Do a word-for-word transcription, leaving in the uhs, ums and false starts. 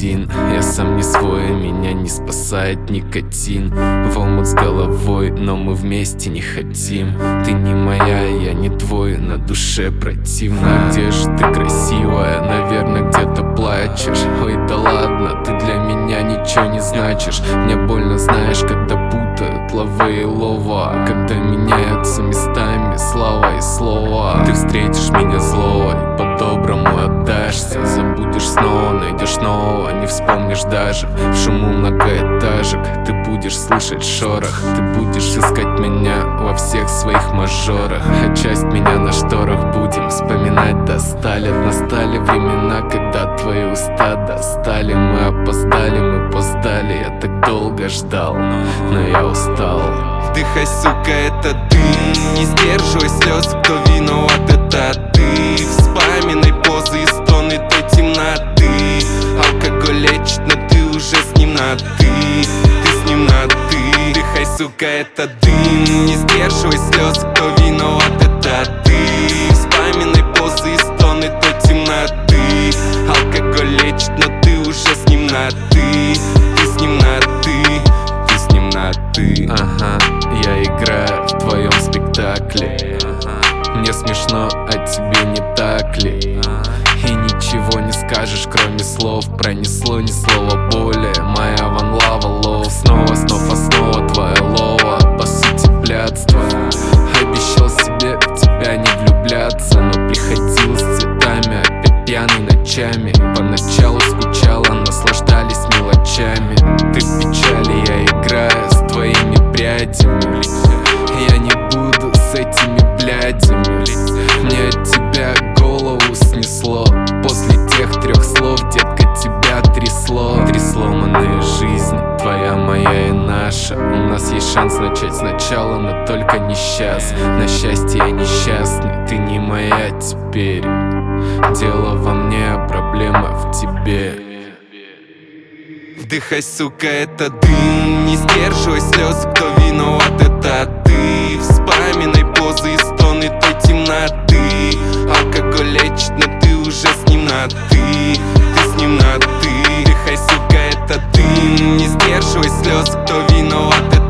один. Я сам не свой, меня не спасает никотин. В омут с головой, но мы вместе не хотим. Ты не моя, я не твой, на душе противно. Где же ты красивая, наверное, где-то плачешь. Ой, да ладно, ты для меня ничего не значишь. Мне больно, знаешь, когда путают лавы и лова, когда меняются местами слова и слова. Ты встретишь меня злого и по-доброму отдашься. Забудешь снова, найдешь нового, не вспомнишь даже. В шуму многоэтажек ты будешь слышать шорох. Ты будешь искать меня во всех своих мажорах, а часть меня на шторах будем вспоминать. Достали, настали времена, когда твои уста достали. Мы опоздали, мы поздали, я так долго ждал, но я устал. Вдыхай, сука, это дым, не сдерживай слез, кто виноват, это ты. Вспоминай позы и стоны той темноты. Алкоголь лечит, но ты уже с ним на ты. Ты с ним на ты. Вдыхай, сука, это дым, не сдерживай слез, кто виноват, это ты. Вспоминай позы и стоны той темноты. Алкоголь лечит, но ты уже с ним на ты. Ты с ним на ты. Ты с ним на ты. Ага, я играю в твоем спектакле. Мне смешно, а тебе не так ли? И ничего не скажешь, кроме слов. Пронесло ни слова более. Моя ван лава лов. Снова, снова, а снова твоя лова. По сути, блядство. Обещал себе в тебя не влюбляться, но приходил с цветами, опять пьяный ночами. Поначалу скучала, наслаждались мелочами. Ты в печали, я играю с твоими прядями. Я не буду с этими блядями. Мне от тебя голову снесло. После тех трех слов, детка, тебя трясло. Три сломанные жизни, твоя, моя и наша. У нас есть шанс начать сначала, но только не сейчас. На счастье я несчастный, ты не моя теперь. Дело во мне, а проблема в тебе. Вдыхай, сука, это дым, не сдерживай слез, кто виноват, это ты. Вспоминай позы и стоны той темноты. Алкоголь лечит, но ты уже с ним на ты. Ты с ним на ты. Вдыхай, сука, это дым, не сдерживай слез, кто виноват, это